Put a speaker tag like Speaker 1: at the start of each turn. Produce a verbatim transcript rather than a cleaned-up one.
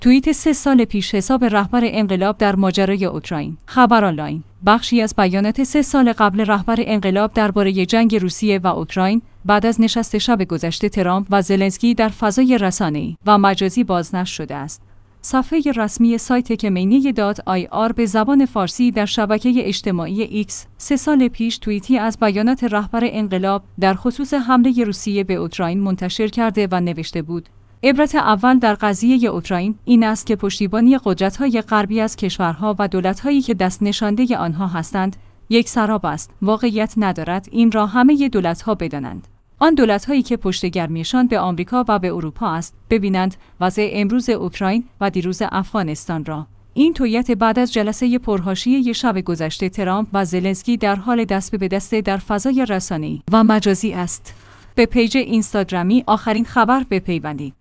Speaker 1: توییت سه سال پیش حساب رهبر انقلاب در ماجرای اوکراین. خبر آنلاین. بخشی از بیانات سه سال قبل رهبر انقلاب درباره جنگ روسیه و اوکراین بعد از نشست شب گذشته ترامپ و زلنسکی در فضای رسانه‌ای و مجازی بازنشر شده است. صفحه رسمی سایت کمینی دات آی آر به زبان فارسی در شبکه اجتماعی ایکس سه سال پیش توییتی از بیانات رهبر انقلاب در خصوص حمله روسیه به اوکراین منتشر کرده و نوشته بود: عبرت اول در قضیه اوکراین این است که پشتیبانی قدرت‌های غربی از کشورها و دولت‌هایی که دست نشانده آنها هستند یک سراب است. واقعیت ندارد این را همه دولت‌ها بدانند. آن دولت‌هایی که پشت گرمیشان به آمریکا و به اروپا است ببینند وضع امروز اوکراین و دیروز افغانستان را. این توییت بعد از جلسه پرحاشیه شب گذشته ترامپ و زلنسکی در حال دست به دست در فضای رسانه‌ای و مجازی است. به پیج اینستاگرامی آخرین خبر بپیوندید.